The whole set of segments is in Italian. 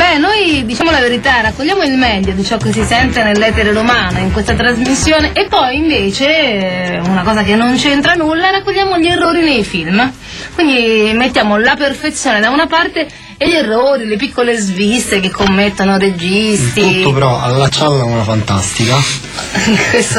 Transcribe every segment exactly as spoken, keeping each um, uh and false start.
Beh, noi diciamo la verità, raccogliamo il meglio di ciò che si sente nell'etere romano in questa trasmissione e poi invece, una cosa che non c'entra nulla, raccogliamo gli errori nei film. Quindi mettiamo la perfezione da una parte e gli errori, le piccole sviste che commettono registi. Il tutto però allacciarla a una fantastica. Questo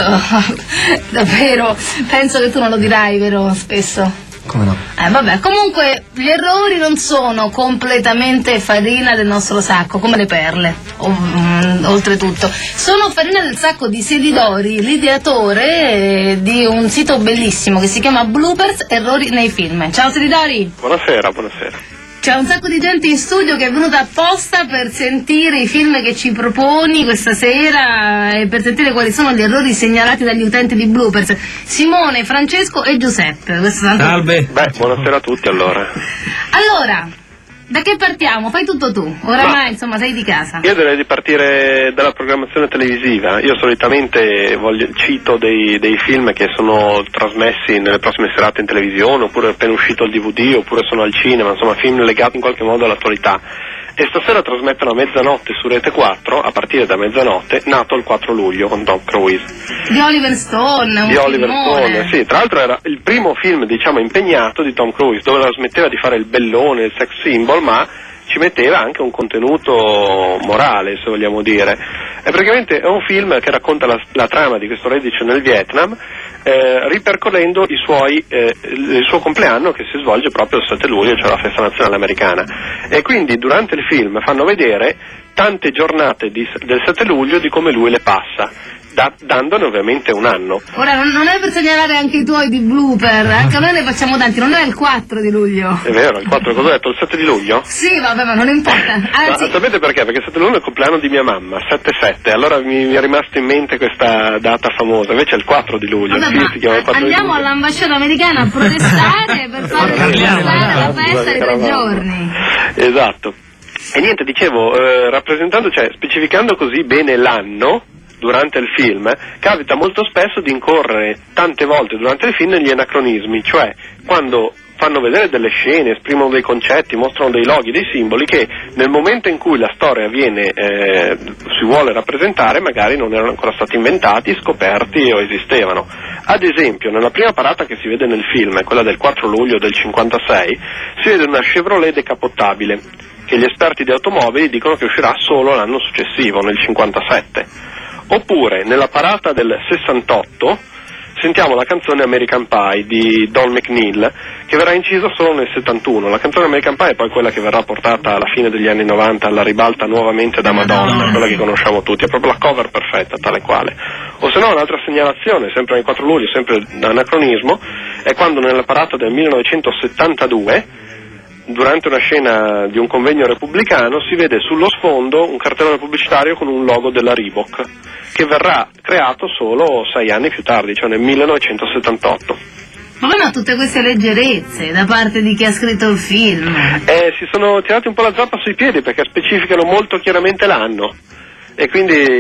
davvero, penso che tu non lo dirai, vero, spesso? Come no? Eh vabbè, comunque gli errori non sono completamente farina del nostro sacco, come le perle, o, um, oltretutto. Sono farina del sacco di Sedidori, l'ideatore eh, di un sito bellissimo che si chiama Bloopers, errori nei film. Ciao Sedidori! Buonasera, buonasera. C'è un sacco di gente in studio che è venuta apposta per sentire i film che ci proponi questa sera e per sentire quali sono gli errori segnalati dagli utenti di Bloopers. Simone, Francesco e Giuseppe. Questo tanto... Salve. Beh, buonasera a tutti allora. Allora, da che partiamo? Fai tutto tu. Oramai, Ma insomma, sei di casa. Io direi di partire dalla programmazione televisiva. Io solitamente voglio, cito dei, dei film che sono trasmessi nelle prossime serate in televisione, oppure appena uscito il D V D, oppure sono al cinema, insomma film legati in qualche modo all'attualità. E stasera trasmettono a mezzanotte su Rete quattro, a partire da mezzanotte, Nato il quattro luglio con Tom Cruise. Di Oliver Stone. Di un Oliver filmone. Stone, sì. Tra l'altro era il primo film, diciamo, impegnato di Tom Cruise, dove la smetteva di fare il bellone, il sex symbol, ma ci metteva anche un contenuto morale, se vogliamo dire. E praticamente è un film che racconta la, la trama di questo reduce nel Vietnam, eh, ripercorrendo i suoi, eh, il suo compleanno che si svolge proprio il sette luglio, cioè la festa nazionale americana. E quindi durante il film fanno vedere tante giornate di, del sette luglio di come lui le passa, da, dandone ovviamente un anno. Ora non, non è per segnalare anche i tuoi di blooper, anche noi ne facciamo tanti, non è il quattro di luglio. È vero, il quattro, cosa ho detto? Il sette di luglio? Sì, vabbè, ma non importa. Anzi... Ma sapete perché? Perché il sette luglio è il compleanno di mia mamma, sette sette, allora mi, mi è rimasto in mente questa data famosa, invece è il quattro di luglio. Vabbè, il film si chiama il quattro di andiamo luglio. all'ambasciata americana a protestare per fare protestare la festa di tre giorni. Esatto. E niente, dicevo, eh, rappresentando, cioè specificando così bene l'anno durante il film, capita molto spesso di incorrere tante volte durante il film negli anacronismi, cioè quando fanno vedere delle scene, esprimono dei concetti, mostrano dei loghi, dei simboli che nel momento in cui la storia viene, eh, si vuole rappresentare magari non erano ancora stati inventati, scoperti o esistevano. Ad esempio, nella prima parata che si vede nel film, quella del quattro luglio del cinquantasei, si vede una Chevrolet decapottabile che gli esperti di automobili dicono che uscirà solo l'anno successivo, nel cinquantasette. Oppure nella parata del sessantotto sentiamo la canzone American Pie di Don McNeil, che verrà incisa solo nel settantuno. La canzone American Pie è poi quella che verrà portata alla fine degli anni novanta alla ribalta nuovamente da Madonna, quella che conosciamo tutti, è proprio la cover perfetta, tale quale. O se no un'altra segnalazione, sempre nel quattro luglio, sempre da anacronismo, è quando nella parata del millenovecentosettantadue, durante una scena di un convegno repubblicano, si vede sullo sfondo un cartellone pubblicitario con un logo della Reebok, che verrà creato solo sei anni più tardi, cioè nel millenovecentosettantotto. Ma come tutte queste leggerezze da parte di chi ha scritto il film? Eh, si sono tirati un po' la zappa sui piedi perché specificano molto chiaramente l'anno. E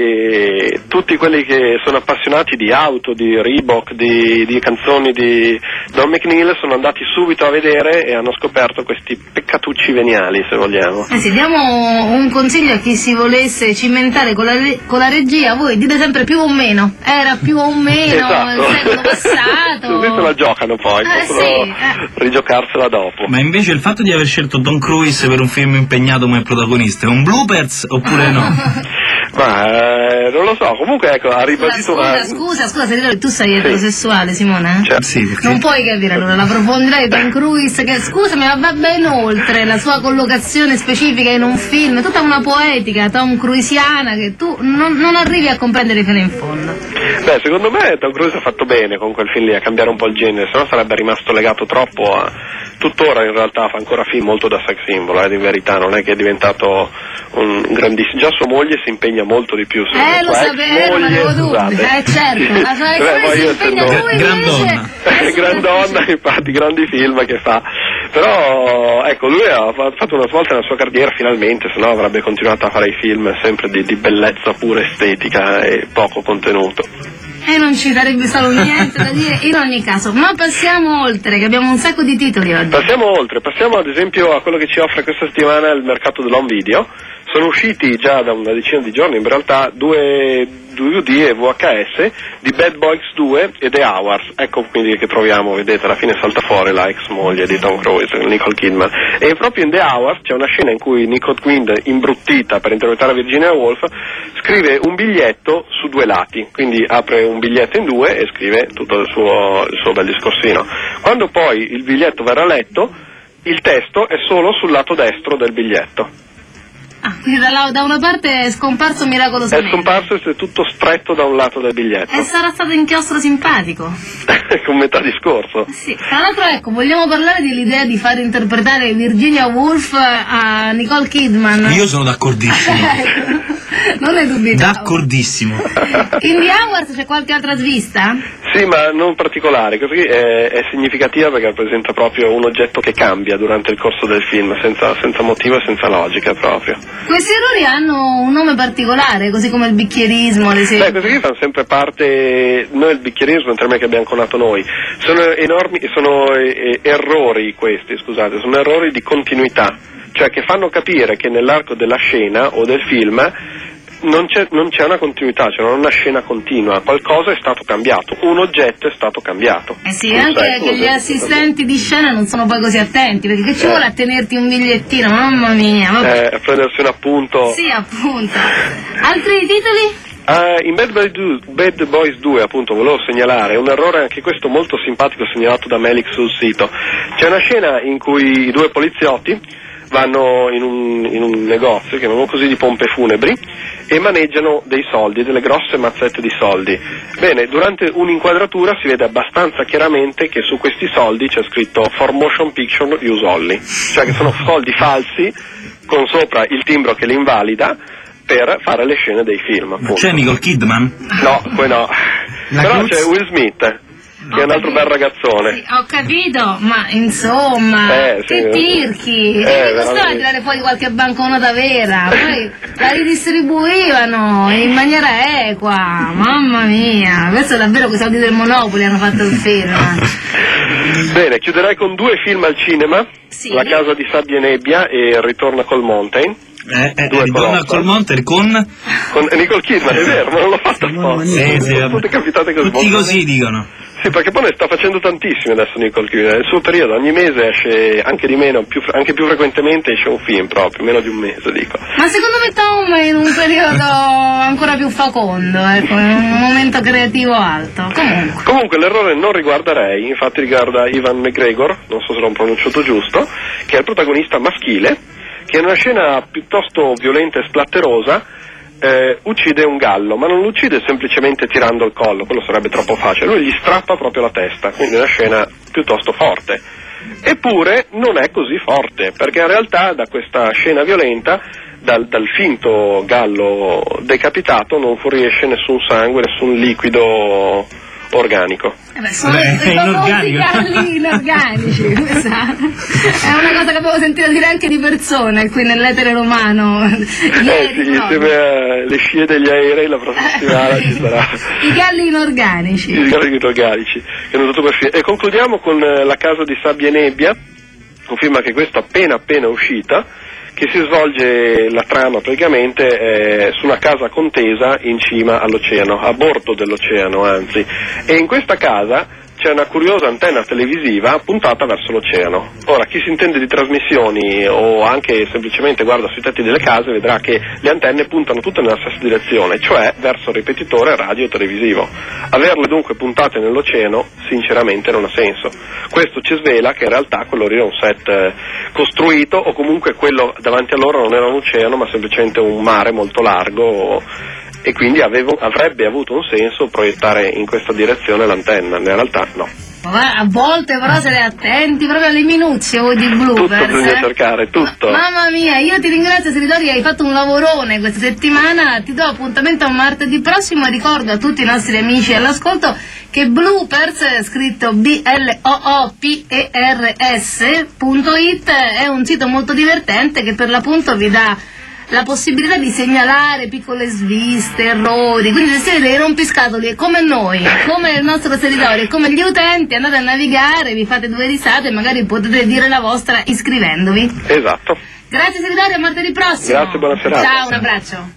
quindi tutti quelli che sono appassionati di auto, di Reebok, di, di canzoni di Don McNeil sono andati subito a vedere e hanno scoperto questi peccatucci veniali, se vogliamo. Eh sì, diamo un consiglio a chi si volesse cimentare con la, con la regia. Voi dite sempre più o meno, era più o meno, esatto. Il secolo passato. Questa la giocano poi, eh, possono sì, eh. rigiocarsela dopo. Ma invece il fatto di aver scelto Tom Cruise per un film impegnato come protagonista è un bloopers oppure no? Ma eh, non lo so, comunque ecco, ha ribadito scusa, una... scusa, scusa, scusa, tu sei Sì. eterosessuale, Simone? Certo. Sì, perché... Non puoi capire allora la profondità di Tom Cruise, che scusami, ma va ben oltre la sua collocazione specifica in un film, tutta una poetica Tom Cruisiana che tu non, non arrivi a comprendere fino in fondo. Beh, secondo me Tom Cruise ha fatto bene con quel film lì a cambiare un po' il genere, sennò sarebbe rimasto legato troppo a... Tuttora in realtà fa ancora film molto da sex symbol, eh, in verità, non è che è diventato un grandissimo... Già sua moglie si impegna molto di più. Eh, lo sapevo, non avevo dubbi. Eh, certo, la sua ex Beh, si io impegna essendo- lui Gran invece... donna. Eh, Gran donna, infatti, grandi film che fa. Però, ecco, lui ha fatto una svolta nella sua carriera finalmente, se no avrebbe continuato a fare i film sempre di, di bellezza pura estetica e poco contenuto. E non ci sarebbe stato niente da dire in ogni caso. Ma passiamo oltre, che abbiamo un sacco di titoli oggi. Passiamo oltre, passiamo ad esempio a quello che ci offre questa settimana il mercato dell'home video. sono usciti già da una decina di giorni in realtà due D V D e V H S di Bad Boys due e The Hours, ecco quindi che troviamo, vedete, alla fine salta fuori la ex moglie di Tom Cruise, Nicole Kidman, e proprio in The Hours c'è una scena in cui Nicole Kidman, imbruttita per interpretare Virginia Woolf, scrive un biglietto su due lati, quindi apre un biglietto in due e scrive tutto il suo, il suo bel discorsino. Quando poi il biglietto verrà letto, il testo è solo sul lato destro del biglietto. Ah, quindi da, da una parte è scomparso È miracolosamente. scomparso e si è tutto stretto da un lato del biglietto. E sarà stato inchiostro simpatico. Con metà discorso. Sì. Tra l'altro, ecco, vogliamo parlare dell'idea di far interpretare Virginia Woolf a Nicole Kidman. Io sono d'accordissimo. Non ne dubitavo. D'accordissimo. In The Hours c'è qualche altra svista? Sì, ma non particolare, così è, è significativa perché rappresenta proprio un oggetto che cambia durante il corso del film, senza, senza motivo e senza logica proprio. Questi errori hanno un nome particolare, così come il bicchierismo, ad esempio. Beh, questi qui fanno sempre parte, noi il bicchierismo è un termine che abbiamo conato noi, sono enormi, sono eh, errori questi, scusate, sono errori di continuità, cioè che fanno capire che nell'arco della scena o del film non c'è, non c'è una continuità, cioè non è una scena continua, qualcosa è stato cambiato, un oggetto è stato cambiato. Eh sì, anche che gli assistenti di scena non sono poi così attenti, perché che ci Eh. vuole a tenerti un bigliettino, mamma mia. Vabbè. Eh, a prendersi un appunto. Sì, appunto. Altri titoli? Uh, in Bad Boys due, Bad Boys due, appunto, volevo segnalare un errore anche questo molto simpatico segnalato da Melik sul sito. C'è una scena in cui i due poliziotti vanno in un, in un negozio, chiamiamolo così, di pompe funebri e maneggiano dei soldi, delle grosse mazzette di soldi. Bene, durante un'inquadratura si vede abbastanza chiaramente che su questi soldi c'è scritto For Motion Picture Use Only, cioè che sono soldi falsi con sopra il timbro che li invalida per fare le scene dei film, appunto. C'è Nicole Kidman? No, poi no. La Però Cruz? c'è Will Smith, che è un altro bel ragazzone. Sì, ho capito, ma insomma, Eh, sì, che eh. tirchi, Eh, e che costava veramente. a tirare fuori qualche banconota vera, poi la ridistribuivano in maniera equa, mamma mia, questo è davvero quei soldi del Monopoli hanno fatto il film. Bene, chiuderei con due film al cinema, Sì. La casa di sabbia e nebbia e Il ritorno a Col Mountain, Eh, eh, Due ritorna colonne. col Monter con... con Nicole Kidman, è vero, ma non l'ho fatto apposta. Sì, sì, Sono tutte capitate così. tutti così dicono. Sì, perché poi ne sta facendo tantissimi adesso Nicole Kidman, nel suo periodo ogni mese esce, anche di meno, più, anche più frequentemente esce un film proprio, meno di un mese dico. Ma secondo me Tom è in un periodo ancora più fecondo, ecco, in un momento creativo alto. Comunque. Comunque l'errore non riguarda Ray, infatti riguarda Ivan McGregor, non so se l'ho pronunciato giusto, che è il protagonista maschile, che in una scena piuttosto violenta e splatterosa eh, uccide un gallo, ma non lo uccide semplicemente tirando il collo, quello sarebbe troppo facile, lui gli strappa proprio la testa, quindi è una scena piuttosto forte. Eppure non è così forte, perché in realtà da questa scena violenta, dal, dal finto gallo decapitato, non fuoriesce nessun sangue, nessun liquido organico. Eh beh, sono Beh, i è famosi inorganico. galli inorganici, questa è una cosa che avevo sentito dire anche di persone qui nell'etere romano. Eh Ieri sì, proprio. insieme alle scie degli aerei la prossima settimana ci sarà I galli inorganici. i galli organici che hanno tutto per fine. E concludiamo con eh, La casa di sabbia e nebbia, un film anche questo appena appena uscita, che si svolge la trama praticamente eh, su una casa contesa in cima all'oceano, a bordo dell'oceano anzi, e in questa casa c'è una curiosa antenna televisiva puntata verso l'oceano. Ora, chi si intende di trasmissioni o anche semplicemente guarda sui tetti delle case vedrà che le antenne puntano tutte nella stessa direzione, cioè verso il ripetitore radio televisivo. Averle dunque puntate nell'oceano sinceramente non ha senso. Questo ci svela che in realtà quello era un set eh, costruito, o comunque quello davanti a loro non era un oceano ma semplicemente un mare molto largo, e quindi avevo, avrebbe avuto un senso proiettare in questa direzione l'antenna, in realtà no. Ma a volte però se ne attenti proprio alle minuzie o di bloopers. Tutto bisogna eh. cercare, tutto. Ma- mamma mia, io ti ringrazio Seritori, hai fatto un lavorone questa settimana, ti do appuntamento a martedì prossimo e ricordo a tutti i nostri amici all'ascolto che Bloopers, scritto B L O O P E R S punto it, è un sito molto divertente che per l'appunto vi dà la possibilità di segnalare piccole sviste, errori, quindi se siete dei rompiscatoli come noi, come il nostro Seritori, come gli utenti, andate a navigare, vi fate due risate e magari potete dire la vostra iscrivendovi. Esatto. Grazie segretario, a martedì prossimo. Grazie, buona serata. Ciao, un abbraccio.